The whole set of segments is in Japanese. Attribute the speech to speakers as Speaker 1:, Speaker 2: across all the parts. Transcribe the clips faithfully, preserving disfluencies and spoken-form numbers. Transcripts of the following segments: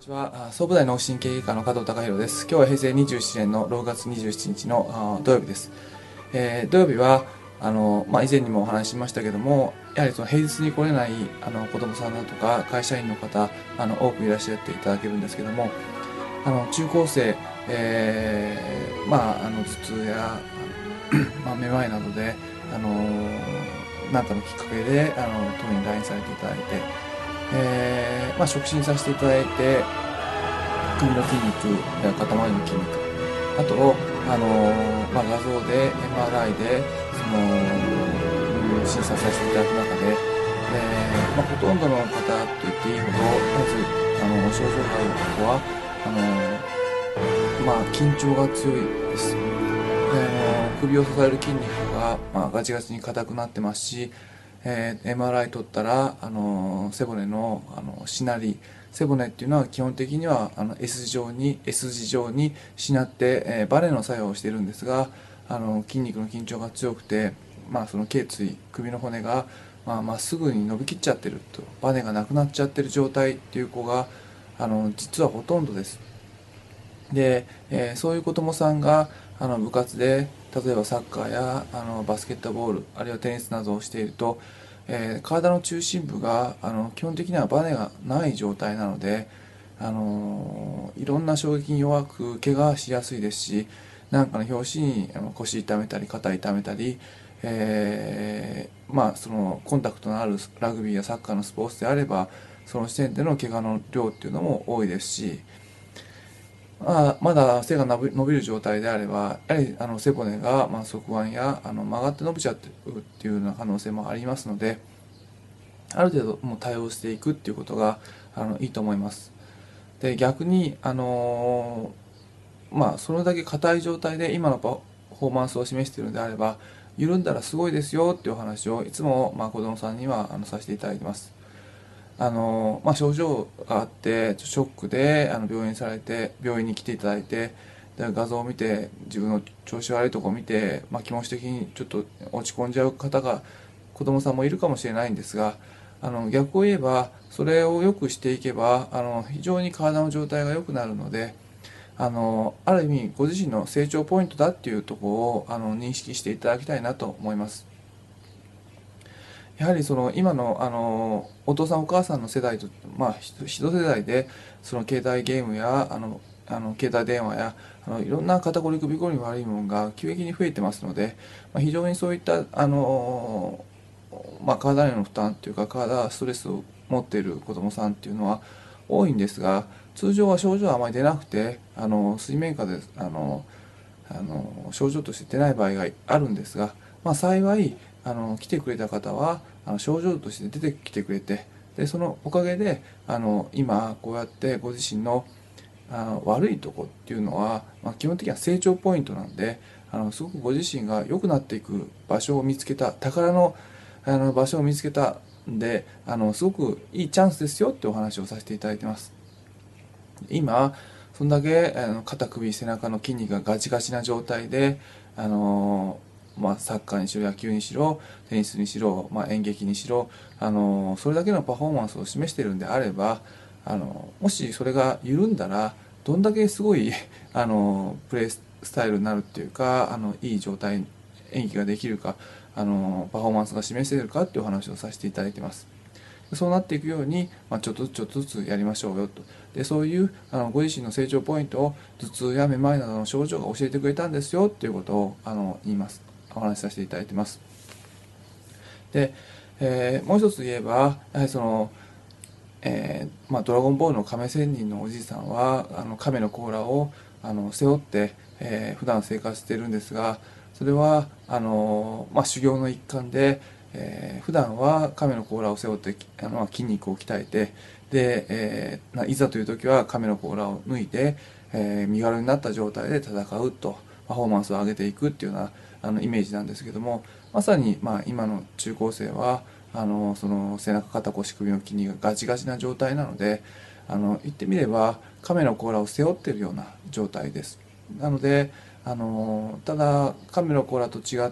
Speaker 1: こんにちは。あ総武大脳神経外科の加藤隆弘です。今日は平成にじゅうななねんのろくがつにじゅうしちにちのあ土曜日です。えー土曜日はあの、まあ、以前にもお話ししましたけども、やはりその平日に来れないあの子供さんだとか会社員の方あの多くいらっしゃっていただけるんですけども、あの中高生、えーまあ、あの頭痛やまあ、めまいなどで、あの何かのきっかけであの当院に来院されていただいて、えーまあ、触診させていただいて、首の筋肉や肩周りの筋肉、あと、あのまあ、画像で エムアールアイ でそのうん審査させていただく中で、えーまあ、ほとんどの方と言っていいほど、まずあの症状がある子はあの、まあ、緊張が強いです。であの首を支える筋肉が、まあ、ガチガチに硬くなってますし、えー エムアールアイ 取ったら、あの背骨の、あのしなり、背骨っていうのは基本的にはあの S 字状に S 字状にしなって、えーバネの作用をしているんですが、あの筋肉の緊張が強くて、まあ、その頸椎首の骨がまあ、まっすぐに伸びきっちゃってると、バネがなくなっちゃってる状態っていう子があの実はほとんどです。で、えーそういう子どもさんがあの部活で例えばサッカーやあのバスケットボール、あるいはテニスなどをしていると、えー体の中心部があの基本的にはバネがない状態なので、あのいろんな衝撃に弱く怪我しやすいですし、なんかの拍子にあの腰痛めたり肩痛めたり、えーまあそのコンタクトのあるラグビーやサッカーのスポーツであれば、その時点での怪我の量っていうのも多いですし、まあ、まだ背が伸び伸びる状態であれば、やはりあの背骨が、まあ、側腕やあの曲がって伸びちゃってるっていうような可能性もありますので、ある程度もう対応していくっていうことがあのいいと思います。で、逆に、あのーまあ、それだけ硬い状態で今のパフォーマンスを示しているのであれば、緩んだらすごいですよっていうお話をいつも、まあ、子供さんにはあのさせていただいてます。あの、まあ、症状があってショックであの病院されて病院に来ていただいて、で画像を見て自分の調子悪いところを見て、まあ、気持ち的にちょっと落ち込んじゃう方が子供さんもいるかもしれないんですが、あの逆を言えばそれを良くしていけばあの非常に体の状態が良くなるので、あのある意味ご自身の成長ポイントだっていうところをあの認識していただきたいなと思います。やはりその今のあのお父さんお母さんの世代と、まあ、一世代でその携帯ゲームやあのあの携帯電話やあのいろんな肩こり首こりに悪いものが急激に増えてますので、まあ、非常にそういったあの、まあ、体への負担というか体ストレスを持っている子どもさんっていうのは多いんですが、通常は症状はあまり出なくて、あの水面下であのあの症状として出ない場合があるんですが、まあ、幸いあの来てくれた方はあの症状として出てきてくれて、でそのおかげであの今こうやってご自身のあの悪いとこっていうのは、まあ、基本的には成長ポイントなんで、あのすごくご自身が良くなっていく場所を見つけた、宝のあの場所を見つけたんで、あのすごくいいチャンスですよってお話をさせていただいてます。今そんだけあの肩首背中の筋肉がガチガチな状態で、あのまあ、サッカーにしろ野球にしろテニスにしろ、まあ、演劇にしろ、あのそれだけのパフォーマンスを示しているんであれば、あのもしそれが緩んだらどんだけすごいあのプレースタイルになるっていうか、あのいい状態演技ができるか、あのパフォーマンスが示せるかっていうお話をさせていただいてます。そうなっていくように、まあ、ちょっとずつちょっとずつやりましょうよと。でそういうあのご自身の成長ポイントを頭痛やめまいなどの症状が教えてくれたんですよっていうことをあの言いますお話しさせていただいてます。で、えーもう一つ言えば、やはりその、えーまあ、ドラゴンボールの亀仙人のおじいさんはあの亀の甲羅をあの背負って、えー普段生活しているんですが、それはあの、まあ、修行の一環で、えー普段は亀の甲羅を背負ってあの筋肉を鍛えて、で、えーいざという時は亀の甲羅を脱いで、えー身軽になった状態で戦うと、パフォーマンスを上げていくっていうようなあのイメージなんですけども、まさに、まあ、今の中高生はあのその背中肩腰首の筋肉がガチガチな状態なので、あの言ってみれば亀の甲羅を背負っているような状態です。なのであのただ亀の甲羅と違って、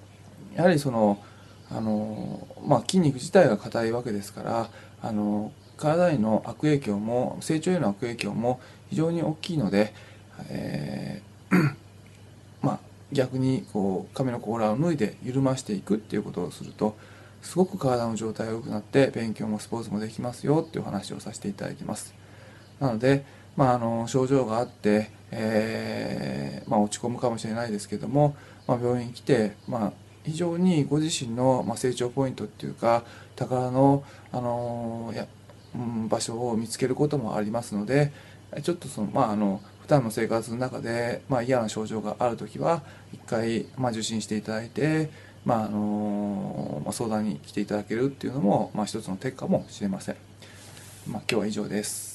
Speaker 1: やはりそのあの、まあ、筋肉自体が硬いわけですから、あの体への悪影響も成長への悪影響も非常に大きいので、えーまあ、逆にこう髪の甲羅を脱いで緩ましていくっていうことをするとすごく体の状態が良くなって勉強もスポーツもできますよっていう話をさせていただいてます。なので、まあ、あの症状があって、えーまあ、落ち込むかもしれないですけども、まあ、病院に来て、まあ、非常にご自身の、まあ、成長ポイントっていうか宝の、あのやうん、場所を見つけることもありますので、ちょっとその、まあ、あの普段の生活の中で、まあ、嫌な症状があるときは一回、まあ、受診していただいて、まああのまあ、相談に来ていただけるっていうのも、まあ、一つの手かもしれません。まあ、今日は以上です。